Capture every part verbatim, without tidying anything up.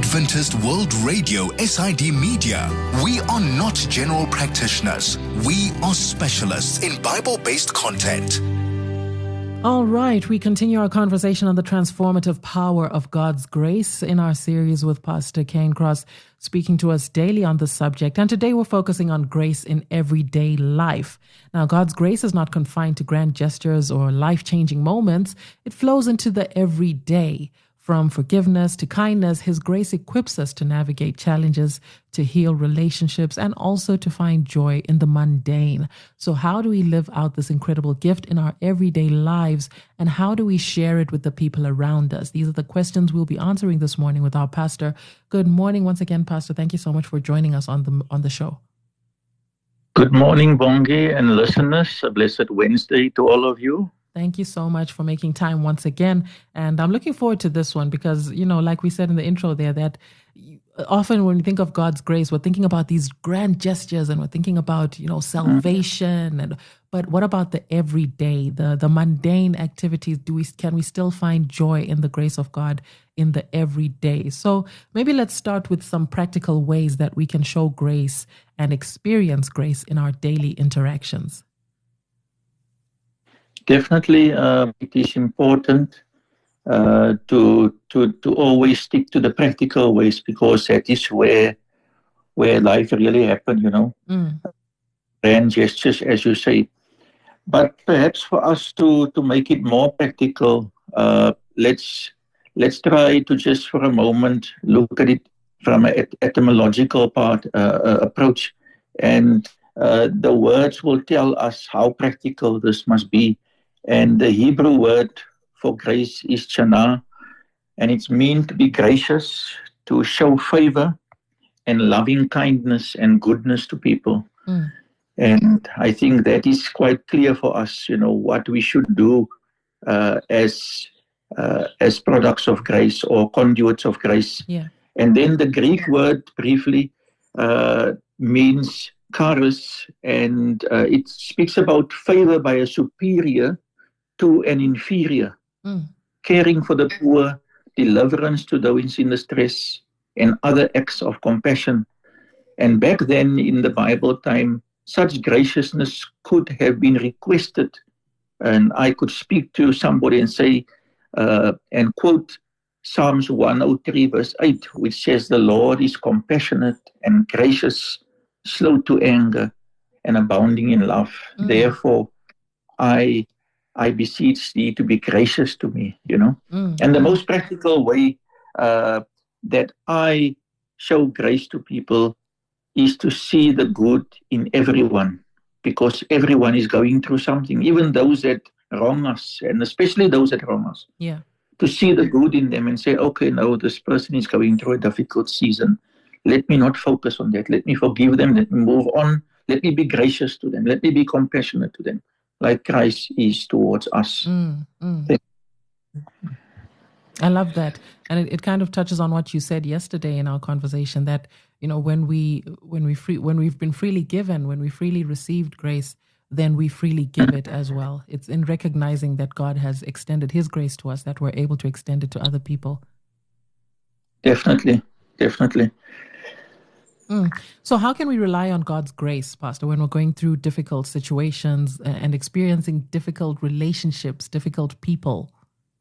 Adventist World Radio, S I D Media. We are not general practitioners. We are specialists in Bible-based content. All right, we continue our conversation on the transformative power of God's grace in our series with Pastor Cairncross, speaking to us daily on this subject. And today we're focusing on grace in everyday life. Now, God's grace is not confined to grand gestures or life-changing moments. It flows into the everyday. From forgiveness to kindness, His grace equips us to navigate challenges, to heal relationships, and also to find joy in the mundane. So how do we live out this incredible gift in our everyday lives, and how do we share it with the people around us? These are the questions we'll be answering this morning with our pastor. Good morning once again, Pastor. Thank you so much for joining us on the on the show. Good morning, Bongi and listeners. A blessed Wednesday to all of you. Thank you so much for making time once again. And I'm looking forward to this one because, you know, like we said in the intro there, that often when we think of God's grace, we're thinking about these grand gestures and we're thinking about, you know, salvation. Mm-hmm. And but what about the everyday, the the mundane activities? Do we can we still find joy in the grace of God in the everyday? So maybe let's start with some practical ways that we can show grace and experience grace in our daily interactions. Definitely, uh, it is important uh, to to to always stick to the practical ways because that is where where life really happens, you know. Mm. Grand gestures, as you say. But perhaps for us to to make it more practical, uh, let's let's try to just for a moment look at it from an etymological part uh, uh, approach, and uh, the words will tell us how practical this must be. And the Hebrew word for grace is chana, and it's meant to be gracious, to show favor and loving kindness and goodness to people. Mm. And I think that is quite clear for us, you know, what we should do uh, as uh, as products of grace or conduits of grace. Yeah. And then the Greek word briefly uh, means charis, and uh, it speaks about favor by a superior to an inferior, mm. caring for the poor, deliverance to those in distress, and other acts of compassion. And back then in the Bible time, such graciousness could have been requested. And I could speak to somebody and say, uh, and quote Psalms one oh three verse eight, which says, "The Lord is compassionate and gracious, slow to anger, and abounding in love. Mm. Therefore, I I beseech thee to be gracious to me," you know. Mm. And the most practical way uh, that I show grace to people is to see the good in everyone, because everyone is going through something, even those that wrong us, and especially those that wrong us. Yeah. To see the good in them and say, okay, no, this person is going through a difficult season. Let me not focus on that. Let me forgive them. Let me move on. Let me be gracious to them. Let me be compassionate to them, like Christ is towards us. Mm, mm. I love that. And it, it kind of touches on what you said yesterday in our conversation, that, you know, when we when we free when we've been freely given, when we freely received grace, then we freely give it as well. It's in recognizing that God has extended His grace to us that we're able to extend it to other people. Definitely, definitely. Mm. So how can we rely on God's grace, Pastor, when we're going through difficult situations and experiencing difficult relationships, difficult people?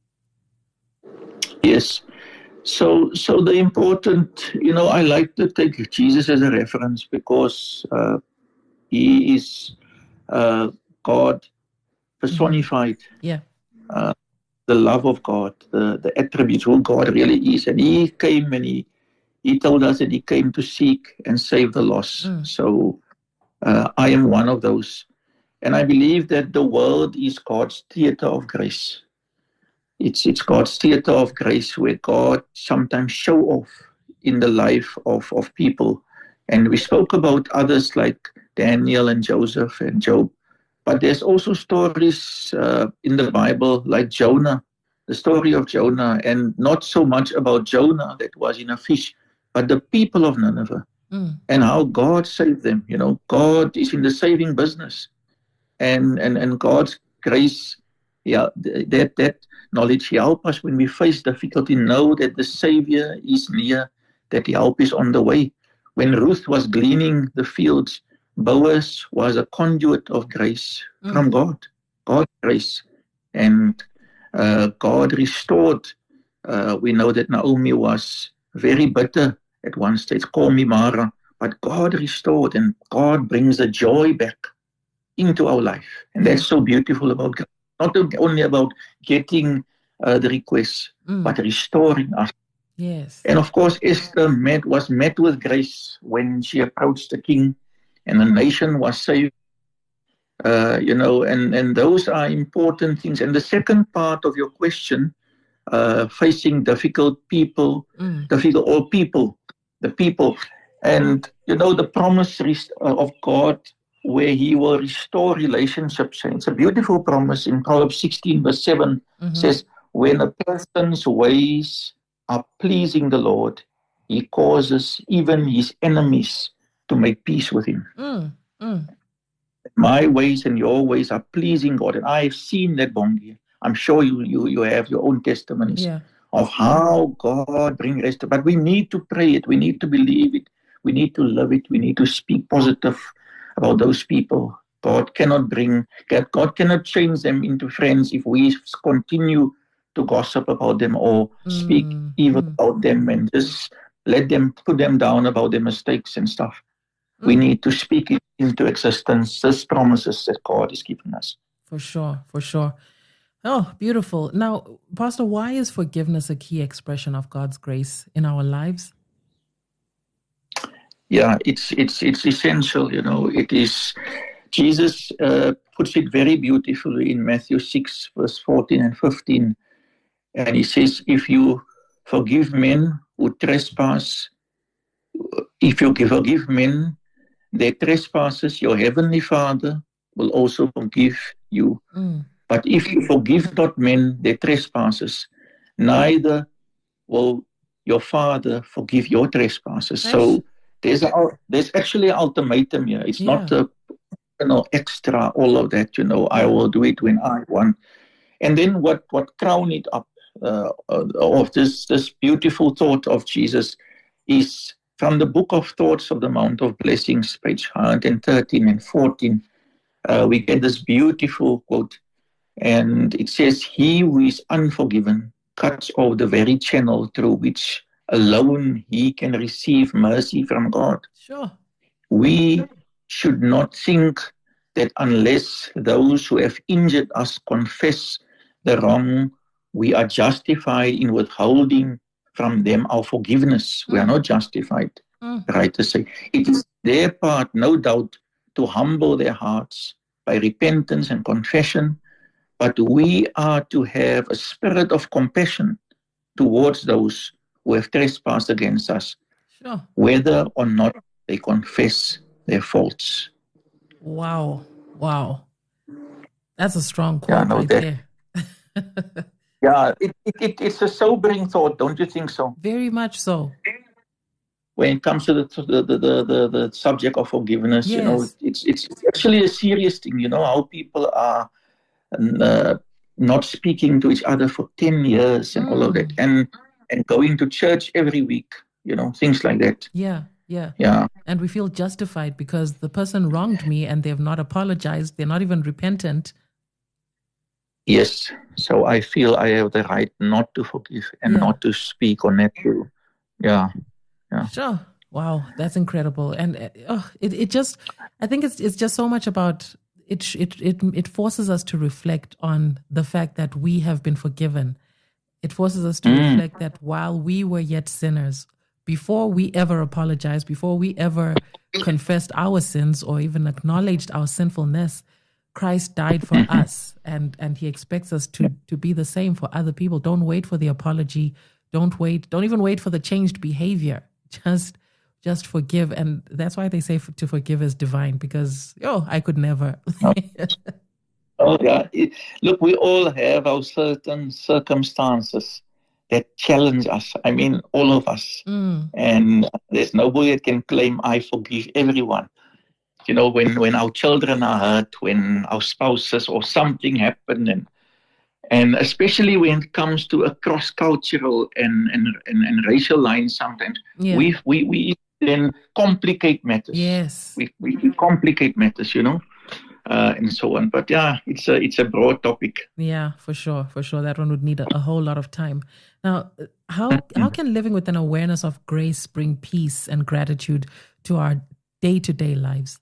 Yes. So so the important, you know, I like to take Jesus as a reference because uh, He is uh, God personified. Mm-hmm. Yeah. Uh, the love of God, the, the attributes, who God really is. And He came and He He told us that He came to seek and save the lost. Mm. So uh, I am one of those. And I believe that the world is God's theater of grace. It's it's God's theater of grace where God sometimes show off in the life of, of people. And we spoke about others like Daniel and Joseph and Job. But there's also stories uh, in the Bible like Jonah, the story of Jonah, and not so much about Jonah that was in a fish, but the people of Nineveh mm. and how God saved them. You know, God is in the saving business, and and, and God's grace, yeah, that that knowledge help us when we face difficulty, know that the Savior is near, that help is on the way. When Ruth was gleaning the fields, Boaz was a conduit of grace mm. from God, God's grace. And uh, God restored. Uh, we know that Naomi was very bitter at one stage, call me Mara, but God restored, and God brings the joy back into our life. And that's so beautiful about God. Not only about getting uh, the requests, mm. but restoring us. Yes. And of course, Esther met, was met with grace when she approached the king, and the nation was saved. Uh, you know, and, and those are important things. And the second part of your question, uh, facing difficult people, mm. difficult or people, the people. And, you know, the promise of God where he will restore relationships. And it's a beautiful promise in Proverbs sixteen verse seven mm-hmm. says, when a person's ways are pleasing the Lord, he causes even his enemies to make peace with him. Mm. Mm. My ways and your ways are pleasing God. And I've seen that, Bongi. I'm sure you, you, you have your own testimonies yeah. of how God brings rest. But we need to pray it. We need to believe it. We need to love it. We need to speak positive about those people. God cannot bring, God cannot change them into friends if we continue to gossip about them or mm. speak evil mm. about them and just let them, put them down about their mistakes and stuff. Mm. We need to speak it into existence, these promises that God is giving us. For sure, for sure. Oh, beautiful. Now, Pastor, why is forgiveness a key expression of God's grace in our lives? Yeah, it's it's it's essential, you know. It is, Jesus uh, puts it very beautifully in Matthew six, verse fourteen and fifteen. And he says, if you forgive men who trespass, if you forgive men their trespasses, your heavenly Father will also forgive you. Mm. But if you forgive not men their trespasses, neither will your Father forgive your trespasses. Nice. So there's a, there's actually an ultimatum here. It's yeah. not a you know extra all of that. You know, I will do it when I want. And then what what crown it up uh, of this this beautiful thought of Jesus is from the Book of Thoughts of the Mount of Blessings, page one hundred thirteen and fourteen. Uh, we get this beautiful quote, and it says, "He who is unforgiven cuts off the very channel through which alone he can receive mercy from God." Sure. We should not think that unless those who have injured us confess the wrong, we are justified in withholding from them our forgiveness. Mm. We are not justified, mm. right to say. It is their part, no doubt, to humble their hearts by repentance and confession, but we are to have a spirit of compassion towards those who have trespassed against us, sure. whether or not they confess their faults. Wow, wow. That's a strong quote yeah, no, right that, there. yeah, it, it, it, it's a sobering thought, don't you think so? Very much so. When it comes to the the the, the, the subject of forgiveness, yes. you know, it's it's actually a serious thing, you know, how people are uh, not speaking to each other for ten years and mm. all of that, and and going to church every week, you know, things like that. Yeah, yeah. Yeah. And we feel justified because the person wronged me and they have not apologized, they're not even repentant. Yes. So I feel I have the right not to forgive and yeah. not to speak or not to, yeah. Yeah. Sure. Wow, that's incredible, and uh, oh, it it just I think it's it's just so much about it. It it it forces us to reflect on the fact that we have been forgiven. It forces us to mm. reflect that while we were yet sinners, before we ever apologized, before we ever confessed our sins or even acknowledged our sinfulness, Christ died for mm-hmm. us, and and He expects us to to be the same for other people. Don't wait for the apology. Don't wait. Don't even wait for the changed behavior. Just, just forgive, and that's why they say to forgive is divine. Because oh, I could never. oh. oh yeah, it, look, we all have our certain circumstances that challenge us. I mean, all of us, mm. and there's nobody that can claim I forgive everyone. You know, when when our children are hurt, when our spouses or something happened, and And especially when it comes to a cross-cultural and, and, and, and racial lines sometimes, yeah. we, we, we then complicate matters. Yes. We, we complicate matters, you know, uh, and so on. But yeah, it's a, it's a broad topic. Yeah, for sure. For sure. That one would need a, a whole lot of time. Now, how, mm-hmm. how can living with an awareness of grace bring peace and gratitude to our day-to-day lives?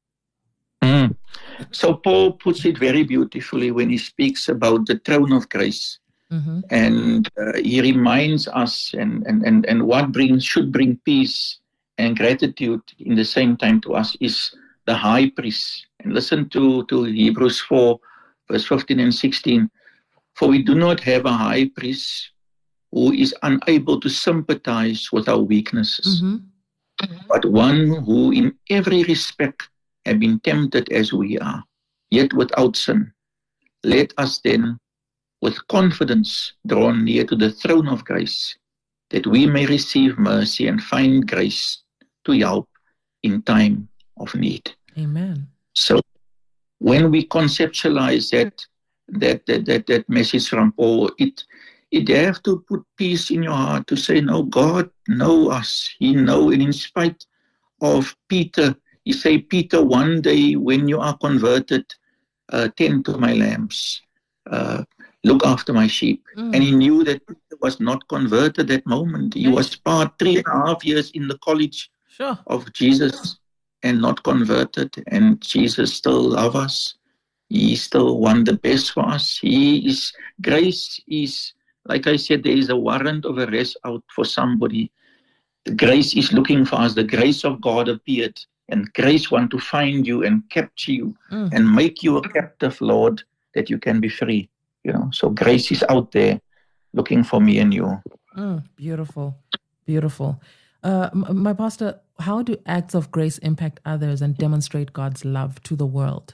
Mm. So Paul puts it very beautifully when he speaks about the throne of grace. Mm-hmm. And uh, he reminds us and, and, and, and what brings should bring peace and gratitude in the same time to us is the high priest. And listen to, to Hebrews four, verse fifteen and sixteen. For we do not have a high priest who is unable to sympathize with our weaknesses, mm-hmm. but one who in every respect have been tempted as we are, yet without sin. Let us then, with confidence, draw near to the throne of grace, that we may receive mercy and find grace to help in time of need. Amen. So, when we conceptualize that that that that, that message from Paul, it it have to put peace in your heart to say, no, God know us. He know, and in spite of Peter. He say, Peter, one day when you are converted, uh, tend to my lambs, uh, look after my sheep. Mm. And he knew that Peter was not converted that moment. He yes. was part three and a half years in the college sure. of Jesus and not converted. And Jesus still loves us. He still wants the best for us. He is, grace is, like I said, there is a warrant of arrest out for somebody. The grace is looking for us. The grace of God appeared. And grace want to find you and capture you mm. and make you a captive, Lord, that you can be free. You know, so grace is out there looking for me and you. Mm, beautiful, beautiful. Uh, my pastor, how do acts of grace impact others and demonstrate God's love to the world?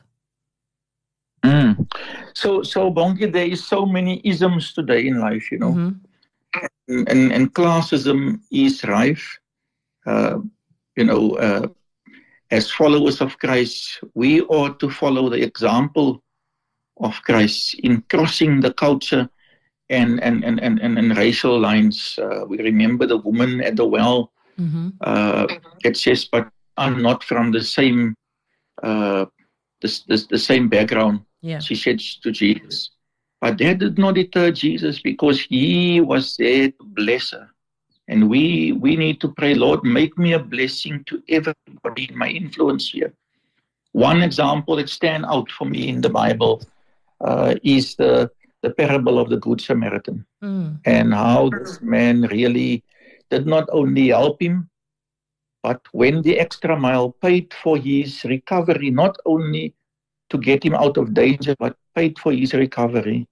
Mm. So, so Bongi, there is so many isms today in life, you know, mm-hmm. and, and, and classism is rife. Uh, you know. Uh, As followers of Christ, we ought to follow the example of Christ in crossing the culture and and and and, and racial lines. Uh, we remember the woman at the well. Mm-hmm. Uh, it says, "But I'm not from the same uh, the, the the same background." Yeah. She said to Jesus, but that did not deter Jesus because he was there to bless her. And we we need to pray, Lord, make me a blessing to everybody in my influence here. One example that stands out for me in the Bible uh, is the, the parable of the Good Samaritan. Mm. And how this man really did not only help him, but went the extra mile, paid for his recovery, not only to get him out of danger, but paid for his recovery.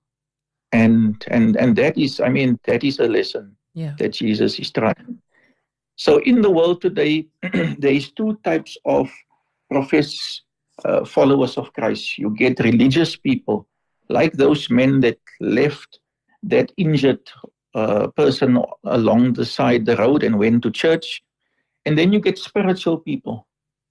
And and and that is, I mean, that is a lesson. Yeah. That Jesus is trying. So in the world today, there is two types of professed uh, followers of Christ. You get religious people, like those men that left that injured uh, person along the side of the road and went to church. And then you get spiritual people.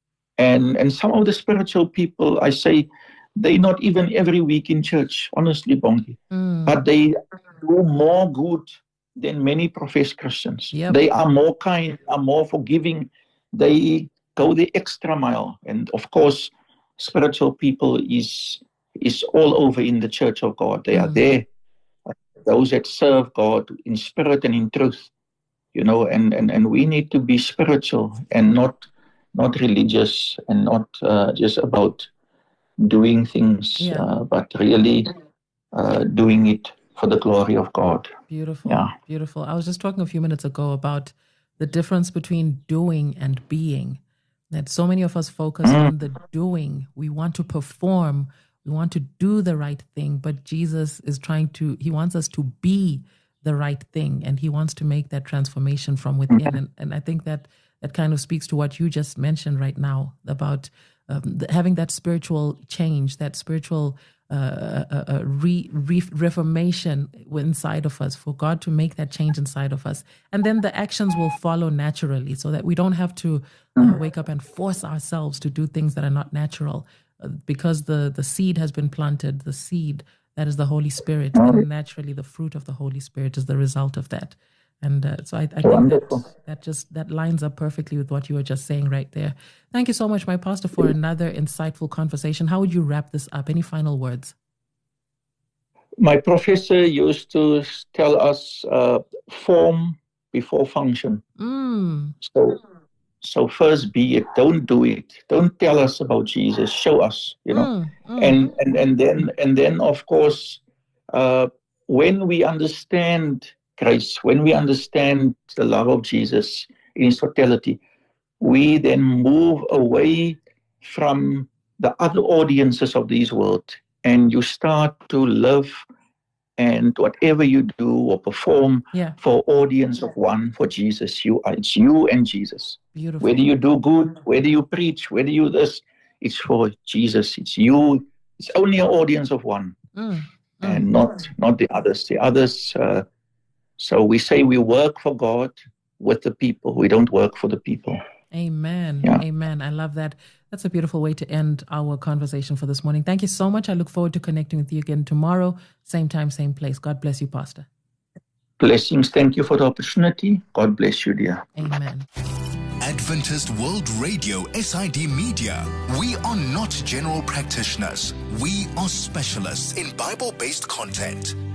And, and some of the spiritual people, I say, they're not even every week in church, honestly, Bongi. Mm. But they do more good than many professed Christians. Yep. They are more kind, are more forgiving. They go the extra mile. And of course, spiritual people is is all over in the church of God. They mm. are there. Those that serve God in spirit and in truth. You know, and, and, and we need to be spiritual and not not religious and not uh, just about doing things, yeah. uh, but really uh, doing it for the glory of God. Beautiful. Yeah. Beautiful. I was just talking a few minutes ago about the difference between doing and being. That so many of us focus mm. on the doing. We want to perform. We want to do the right thing. But Jesus is trying to, he wants us to be the right thing. And he wants to make that transformation from within. Mm. And, and I think that that kind of speaks to what you just mentioned right now about um, the, having that spiritual change, that spiritual Uh, a, a re, re, reformation inside of us, for God to make that change inside of us. And then the actions will follow naturally, so that we don't have to uh, wake up and force ourselves to do things that are not natural, uh, because the, the seed has been planted, the seed That is the Holy Spirit. And naturally, the fruit of the Holy Spirit is the result of that. And uh, so I, I think that, that just that lines up perfectly with what you were just saying right there. Thank you so much, my pastor, for another insightful conversation. How would you wrap this up? Any final words? My professor used to tell us uh, form before function. Mm. So, so first be it. Don't do it. Don't tell us about Jesus. Show us. You know, mm, mm. and and and then and then of course, uh, when we understand grace, when we understand the love of Jesus in its totality, we then move away from the other audiences of this world, and you start to live and whatever you do or perform yeah. for audience of one, for Jesus. You are, it's you and Jesus. Beautiful. Whether you do good, whether you preach, whether you this, it's for Jesus. It's you. It's only an audience of one, mm, mm. and not not the others. The others. Uh, so we say we work for God with the people. We don't work for the people. Amen. Yeah. Amen. I love that. That's a beautiful way to end our conversation for this morning. Thank you so much. I look forward to connecting with you again tomorrow. Same time, same place. God bless you, Pastor. Blessings. Thank you for the opportunity. God bless you, dear. Amen. Adventist World Radio, S I D Media. We are not general practitioners. We are specialists in Bible-based content.